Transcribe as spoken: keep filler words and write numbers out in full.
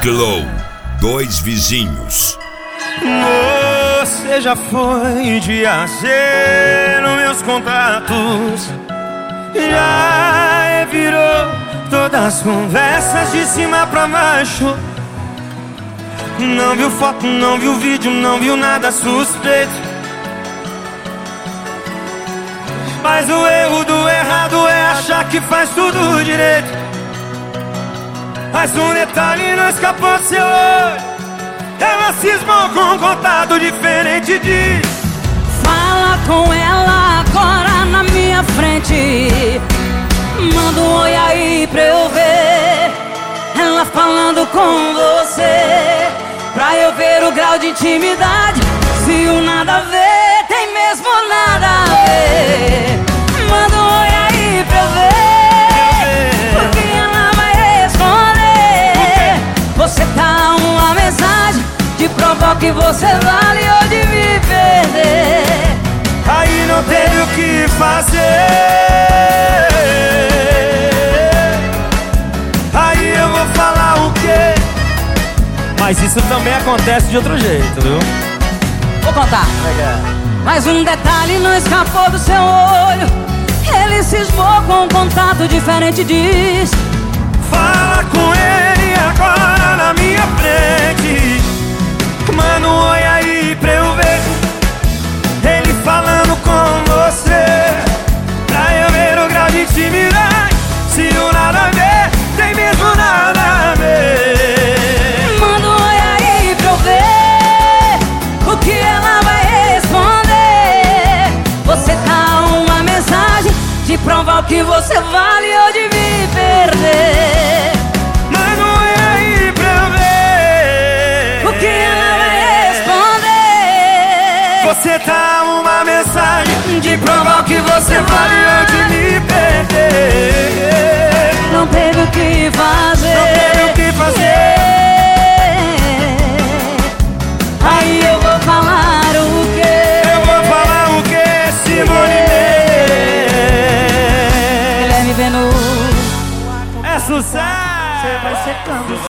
Ciclo, dois vizinhos. Você já foi de ser nos meus contatos, já virou todas as conversas de cima pra baixo. Não viu foto, não viu vídeo, não viu nada suspeito. Mas o erro do errado é achar que faz tudo direito. Mas um detalhe não escapou do seu olho, ela cismou com um contato diferente de... Fala com ela agora na minha frente, manda um oi aí pra eu ver ela falando com você, pra eu ver o grau de intimidade. Se o nada a ver tem mesmo nada a ver, manda um oi aí pra eu ver, porque ela vai responder. Você tá uma mensagem de provar que você vale ou de me perder. Aí não teve o que fazer, aí eu vou falar o quê? Mas isso também acontece de outro jeito, viu? Vou contar. Mas um detalhe não escapou do seu olho, ele cismou com um contato diferente, diz. Fala com ele agora na minha frente, manda um oi aí pra eu ver ele falando com você, pra eu ver o grau de intimidade. Se o nada a ver tem mesmo nada a ver, manda um oi aí pra eu ver o que ela vai responder. Você tá uma mensagem de provar o que você vale ou de me perder. manda um oi aí pra eu ver o que ela vai responder. Você tá uma mensagem de provar o que você vale ou de me perder. Não teve o que fazer, Não teve o que fazer. Aí eu vou falar o quê? Eu vou falar o quê, Simone? Guilherme Venuto. É sucesso. Você vai secando.